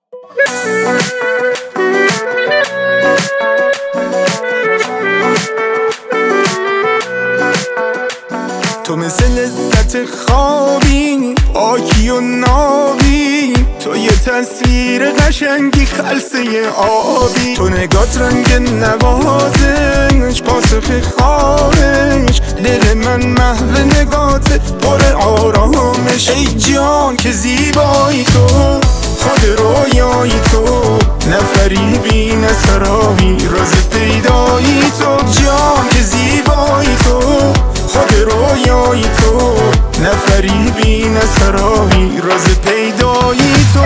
تو مثل لذت خوابی، پاکی و نابی، تو یه تصویر قشنگی خلسه آبی. تو نگات رنگ نوازش، پاسخ خواهش، دل من محو نگات پر آرامش. ای جان که زیبایی تو، خود رویایی تو، نفریبی نه سرابی، راز پیدایی تو. جان که زیبایی تو، خود رویایی تو، نفریبی نه سرابی، راز پیدایی تو.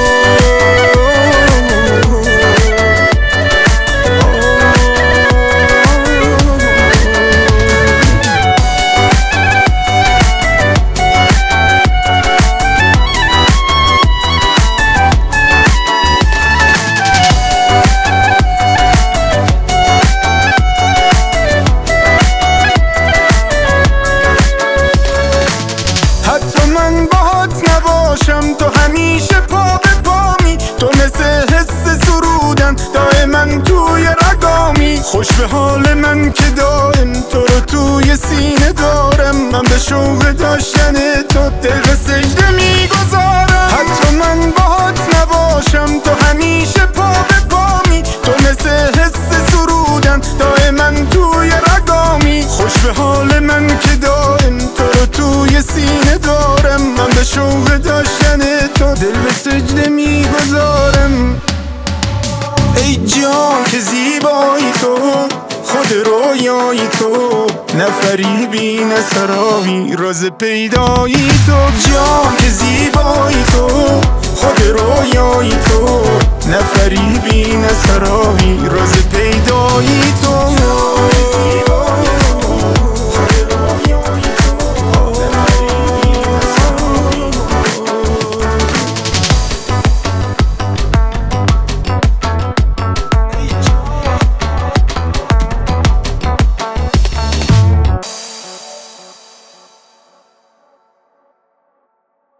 من باهات نباشم تو همیشه پا به پامی، تو مثل حس سرودن دائما توی رگامی. خوش به حال من که دائم تو رو توی سینه دارم، من به شوق داشتن تو دل به سجده میگذارم. حتی من باهات نباشم تو همیشه پا به پامی، تو مثل حس سرودن دائما توی رگامی. خوش به حال من که دائم تو رو توی سینه دارم، من به شوق داشتن تو دل به سجده میگذارم. ای جان که زیبایی تو، خود رویایی تو، نفریبی نه سرابی، راز پیدایی تو. جان که زیبایی تو، خود رویایی تو، نفریبی نه سرابی.